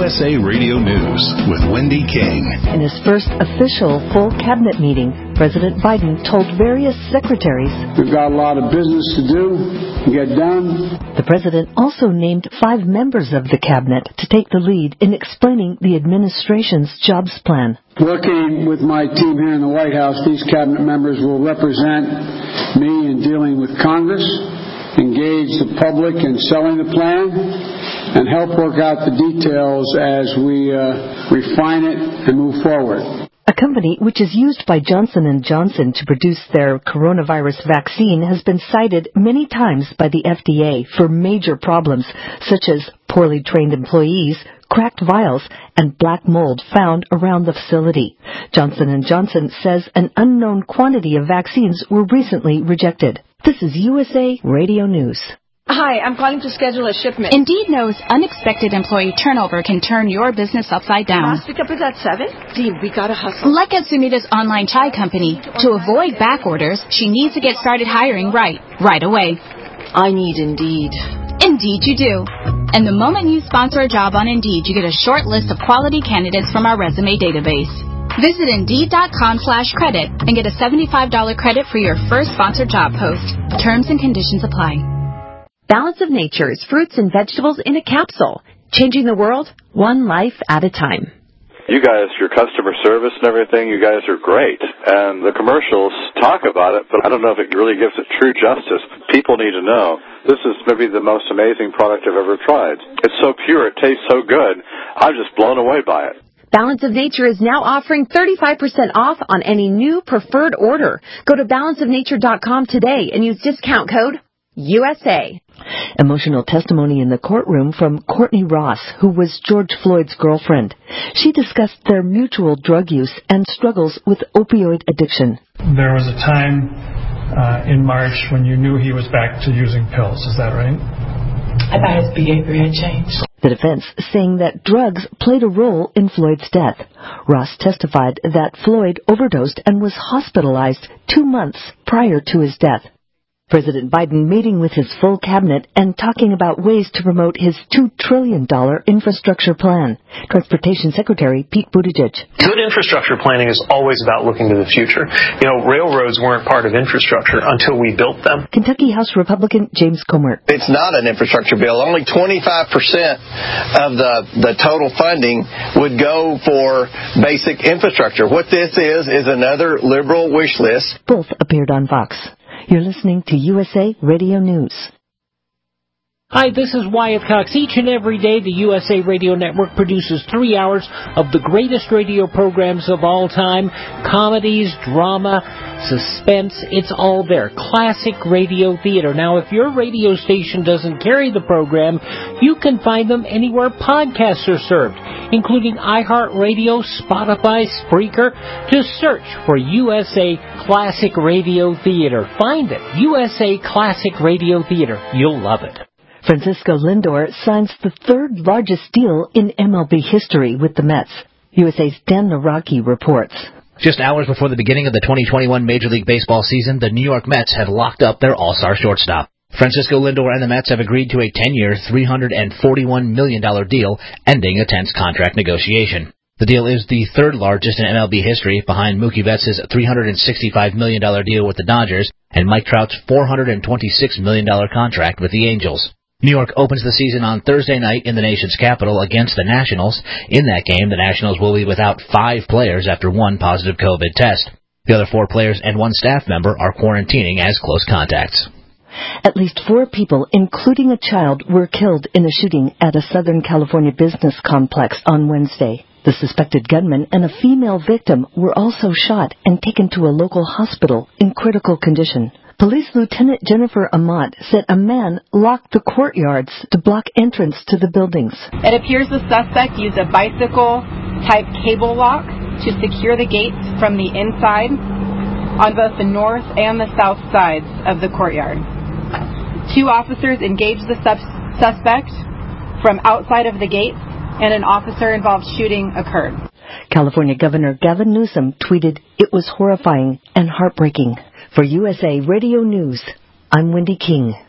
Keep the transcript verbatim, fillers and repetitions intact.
S A Radio News with Wendy King. In his first official full cabinet meeting, President Biden told various secretaries, "We've got a lot of business to do and get done." The president also named five members of the cabinet to take the lead in explaining the administration's jobs plan. Working with my team here in the White House, these cabinet members will represent me in dealing with Congress, engage the public in selling the plan, and help work out the details as we uh, refine it and move forward. A company which is used by Johnson and Johnson to produce their coronavirus vaccine has been cited many times by the F D A for major problems such as poorly trained employees, cracked vials, and black mold found around the facility. Johnson and Johnson says an unknown quantity of vaccines were recently rejected. This is U S A Radio News. Hi, I'm calling to schedule a shipment. Indeed knows unexpected employee turnover can turn your business upside down. Last pickup is at seven? Dean, we gotta hustle. Like at Sunita's online chai company, to avoid back orders, she needs to get started hiring right, right away. I need Indeed. Indeed you do. And the moment you sponsor a job on Indeed, you get a short list of quality candidates from our resume database. Visit Indeed.com slash credit and get a seventy-five dollars credit for your first sponsored job post. Terms and conditions apply. Balance of Nature's fruits and vegetables in a capsule, changing the world one life at a time. You guys, your customer service and everything, you guys are great. And the commercials talk about it, but I don't know if it really gives it true justice. People need to know. This is maybe the most amazing product I've ever tried. It's so pure, it tastes so good. I'm just blown away by it. Balance of Nature is now offering thirty-five percent off on any new preferred order. Go to balance of nature dot com today and use discount code U S A. Emotional testimony in the courtroom from Courtney Ross, who was George Floyd's girlfriend. She discussed their mutual drug use and struggles with opioid addiction. There was a time uh, in March when you knew he was back to using pills. Is that right? I thought his behavior had changed. The defense saying that drugs played a role in Floyd's death. Ross testified that Floyd overdosed and was hospitalized two months prior to his death. President Biden meeting with his full cabinet and talking about ways to promote his two trillion dollars infrastructure plan. Transportation Secretary Pete Buttigieg. Good infrastructure planning is always about looking to the future. You know, railroads weren't part of infrastructure until we built them. Kentucky House Republican James Comer. It's not an infrastructure bill. Only twenty-five percent of the, the total funding would go for basic infrastructure. What this is, is another liberal wish list. Both appeared on Fox. You're listening to U S A Radio News. Hi, this is Wyatt Cox. Each and every day, the U S A Radio Network produces three hours of the greatest radio programs of all time. Comedies, drama, suspense, it's all there. Classic radio theater. Now, if your radio station doesn't carry the program, you can find them anywhere podcasts are served, including iHeartRadio, Spotify, Spreaker. Just search for U S A Classic Radio Theater. Find it. U S A Classic Radio Theater. You'll love it. Francisco Lindor signs the third largest deal in M L B history with the Mets. U S A's Dan Naraki reports. Just hours before the beginning of the twenty twenty-one Major League Baseball season, the New York Mets have locked up their all-star shortstop. Francisco Lindor and the Mets have agreed to a ten-year, three hundred forty-one million dollars deal, ending a tense contract negotiation. The deal is the third largest in M L B history, behind Mookie Betts' three hundred sixty-five million dollars deal with the Dodgers and Mike Trout's four hundred twenty-six million dollars contract with the Angels. New York opens the season on Thursday night in the nation's capital against the Nationals. In that game, the Nationals will be without five players after one positive COVID test. The other four players and one staff member are quarantining as close contacts. At least four people, including a child, were killed in a shooting at a Southern California business complex on Wednesday. The suspected gunman and a female victim were also shot and taken to a local hospital in critical condition. Police Lieutenant Jennifer Amat said a man locked the courtyards to block entrance to the buildings. It appears the suspect used a bicycle-type cable lock to secure the gates from the inside on both the north and the south sides of the courtyard. Two officers engaged the sus- suspect from outside of the gates, and an officer-involved shooting occurred. California Governor Gavin Newsom tweeted, "It was horrifying and heartbreaking." For U S A Radio News, I'm Wendy King.